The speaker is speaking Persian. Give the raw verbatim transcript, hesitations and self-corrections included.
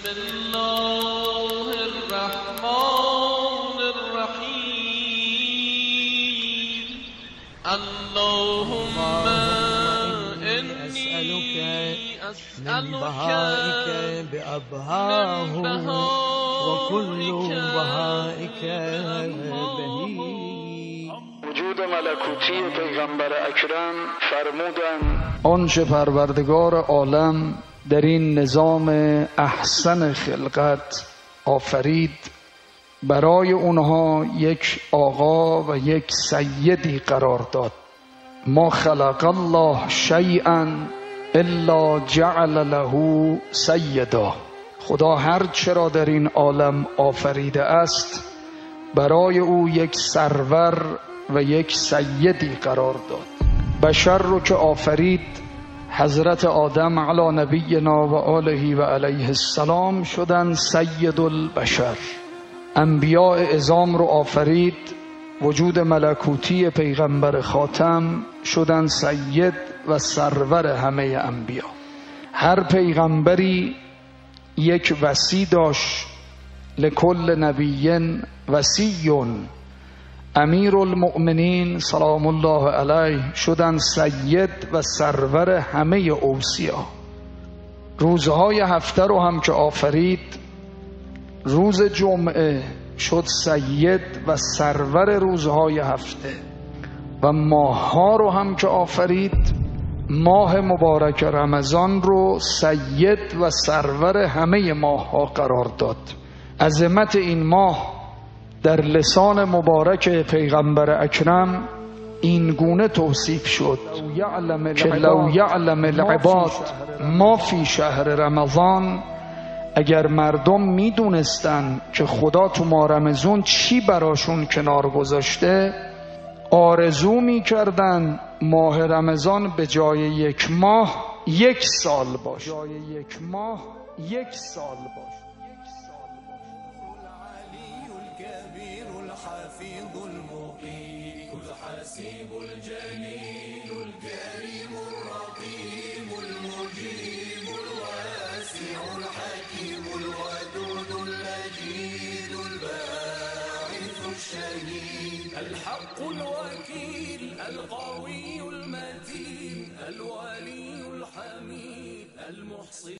الله الرحمن الرحیم. اللهم انی من بهائك بأبهاه وكل بهائك بهی. وجود ملکوتی پیغمبر اکرم فرمودند آنچه پروردگار عالم در این نظام احسن خلقت آفرید برای اونها یک آقا و یک سیدی قرار داد. ما خلق الله شیئا الا جعل له سیدا. خدا هر چرا در این عالم آفریده است برای او یک سرور و یک سیدی قرار داد. بشر رو که آفرید حضرت آدم علی نبینا و آله و علیه السلام شدن سید البشر. انبیاء عظام رو آفرید، وجود ملکوتی پیغمبر خاتم شدن سید و سرور همه انبیا. هر پیغمبری یک وصی داشت، لکل نبی وصی. امیر المؤمنین سلام الله علیه شدن سید و سرور همه اوصیا. روزهای هفته رو هم که آفرید، روز جمعه شد سید و سرور روزهای هفته. و ماهها رو هم که آفرید، ماه مبارک رمضان رو سید و سرور همه ماهها قرار داد. عظمت این ماه در لسان مبارک پیغمبر اکرم این گونه توصیف شد که لو یعلم العباد ما فی شهر رمضان. اگر مردم میدونستن که خدا تو ماه رمضان چی براشون کنار گذاشته، آرزو میکردن ماه رمضان به جای یک ماه یک سال باشه. جای یک ماه یک سال باشه. الحفيظ المقيم الحسيب الجليل الكريم الرقيب المجيب الواسع الحكيم الودود المجيد الباعث الشهيد الحق الوكيل القوي المتين الولي الحميد المحصي